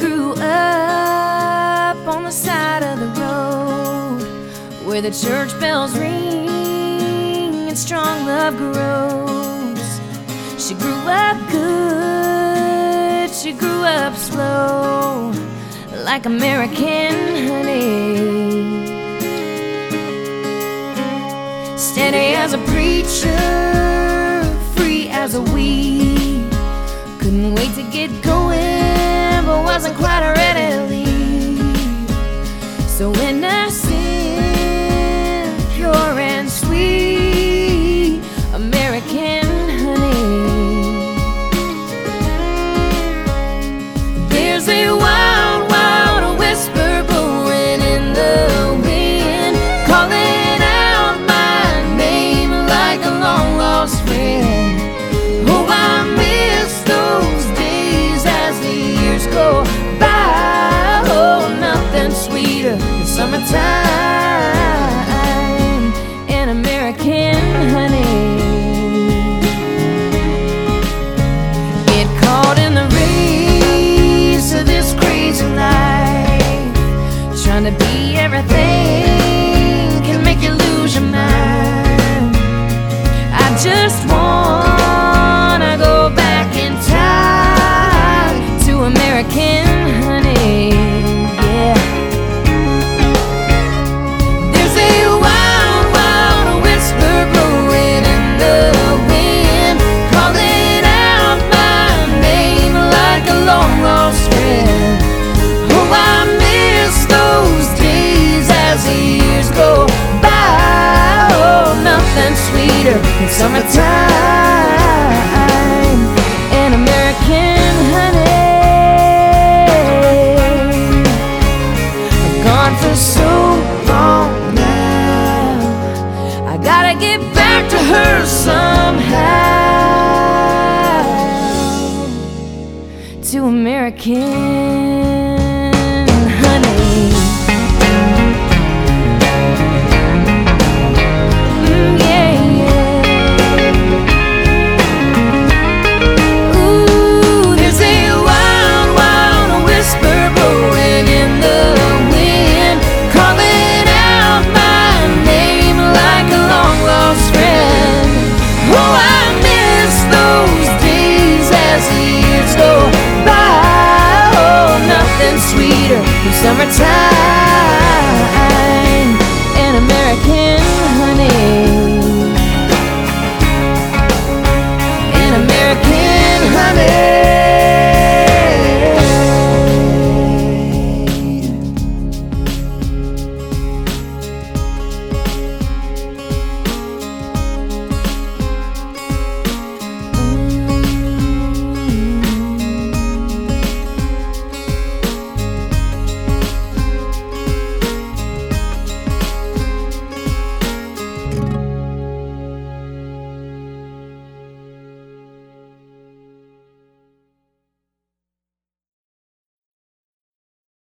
grew up on the side of the road where the church bells ring and strong love grows. She grew up good, she grew up slow, like American honey. Steady as a preacher, free as a weed. Couldn't wait to get going, but wasn't quite ready to leave. So innocent, pure and sweet, American honey. There's a wild, wild whisper blowing in the wind, calling out my name like a long lost friend. Oh, I miss those days as the years go by. Oh, nothing sweeter than summertime and American honey. Get caught in the race of this crazy life, trying to be everything can make you lose your mind. I just wanna go back in time to American honey, yeah. There's a wild, wild whisper blowing in the wind, calling out my name like a long lost friend. Oh, I miss those days as the years go by. Oh, nothing sweeter than summertime and American honey. I've gone for so long now, I gotta get back to her somehow, to American honey. Yeah, yeah. Ooh, there's a wild, wild whisper blowing in the wind, calling out my name like a long lost friend. Oh, I miss those days as the years go by. Oh, nothing sweeter than summertime